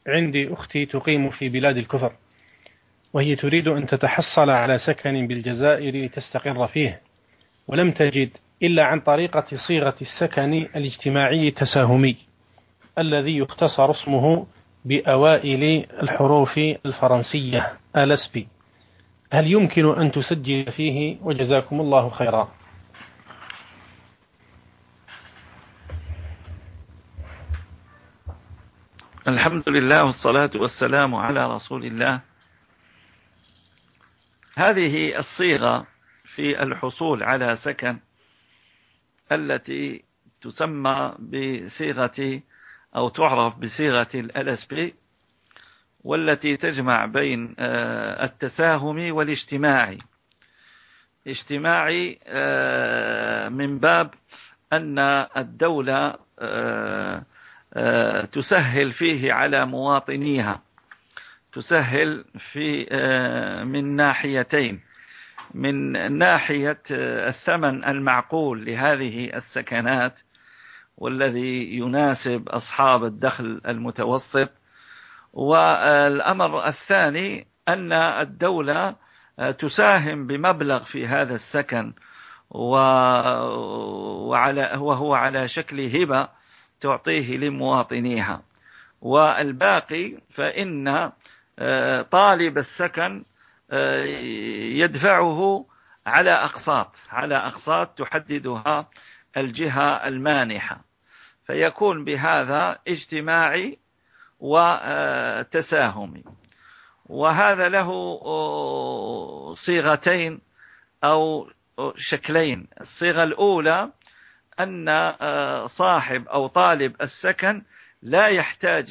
عندي أختي تقيم في بلاد الكفر، وهي تريد أن تتحصل على سكن بالجزائر لتستقر فيه، ولم تجد إلا عن طريقة صيغة السكن الاجتماعي التساهمي الذي يختصر اسمه بأوائل الحروف الفرنسية LSP. هل يمكن أن تسجل فيه؟ وجزاكم الله خيرا. الحمد لله والصلاة والسلام على رسول الله. هذه الصيغة في الحصول على سكن التي تسمى بصيغة أو تعرف بصيغة LSP، والتي تجمع بين التساهمي والاجتماعي. اجتماعي من باب أن الدولة تسهل فيه على مواطنيها، تسهل في من ناحيتين: من ناحية الثمن المعقول لهذه السكنات والذي يناسب أصحاب الدخل المتوسط، والأمر الثاني أن الدولة تساهم بمبلغ في هذا السكن، وهو على شكل هبة تعطيه لمواطنيها، والباقي فإن طالب السكن يدفعه على أقساط تحددها الجهة المانحة، فيكون بهذا اجتماعي وتساهمي. وهذا له صيغتين أو شكلين. الصيغة الأولى أن صاحب أو طالب السكن لا يحتاج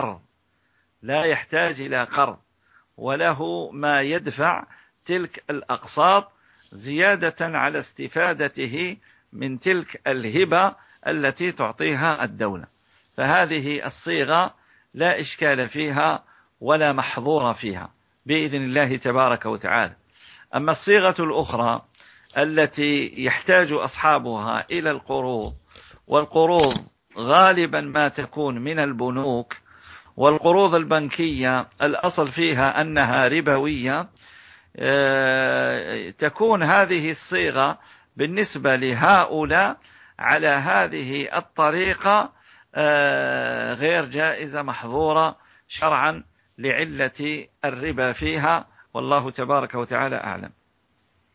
إلى قرض، وله ما يدفع تلك الأقساط زيادة على استفادته من تلك الهبة التي تعطيها الدولة. فهذه الصيغة لا إشكال فيها ولا محظور فيها بإذن الله تبارك وتعالى. أما الصيغة الأخرى التي يحتاج أصحابها إلى القروض، والقروض غالبا ما تكون من البنوك، والقروض البنكية الأصل فيها أنها ربوية، تكون هذه الصيغة بالنسبة لهؤلاء على هذه الطريقة غير جائزة، محظورة شرعا لعلة الربا فيها، والله تبارك وتعالى أعلم.